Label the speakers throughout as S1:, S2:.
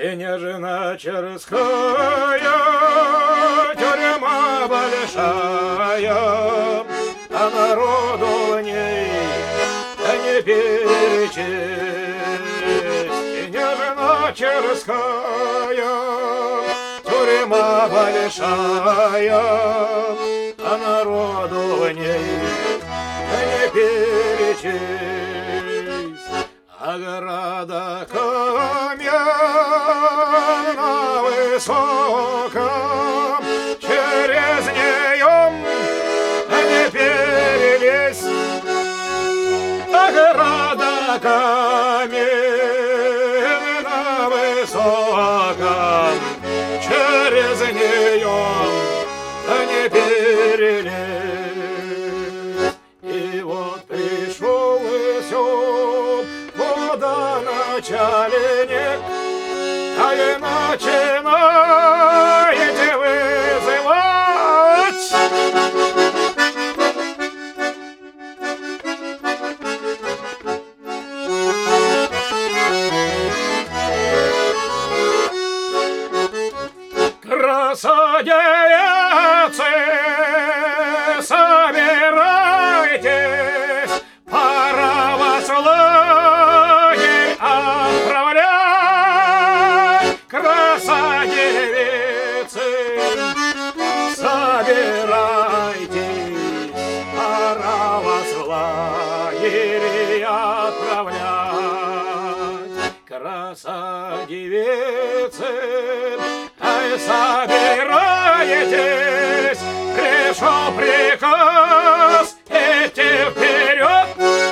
S1: Снежина Черская, тюрьма большая, а народу в ней не перечесть. Снежина Черская, тюрьма большая, а народу в ней не перечесть. Ограда каменна высоком, через нее не перелезть. Ограда каменна высоком, через нее не перелезть. И вот пришел сюда начальник, а и начинаете вызывать. Красавицы, собирайтесь, пора вас в лагерь отправлять. Красавицы, собирайтесь, пора вас в лагерь отправлять. Красавицы, собираетесь, пришел приказ идти вперед.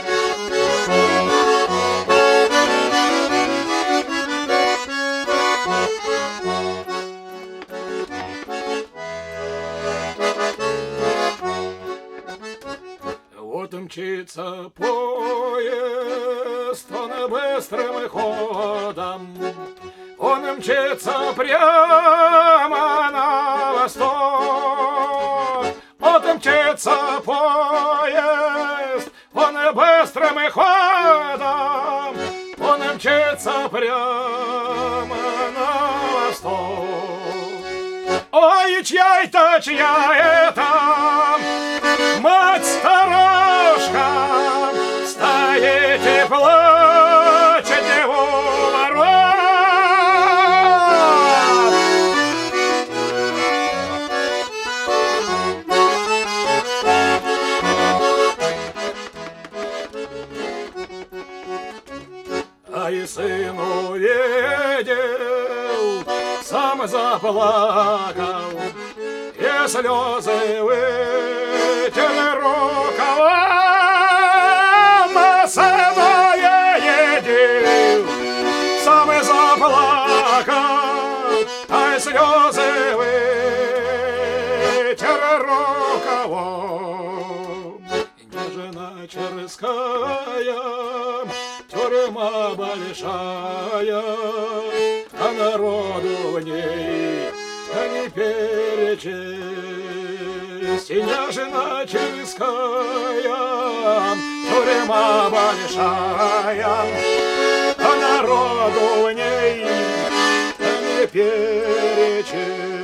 S1: Вот мчится поезд, он быстрым ходом, он мчится прямо на восток. Вот мчится поезд, он быстрым ходом, он мчится прямо на восток. Ой, чья это мать-старушка, стоит и плачет его ворот. А и сын увидел, сам заплакал, и слезы вытер рукавом, а сына едил, сам заплакал, а слезы вытер рукавом. Снежина Черская, тюрьма большая, а народу в ней не перечесть. Снежина Черская, тюрьма большая, а народу в ней не перечесть.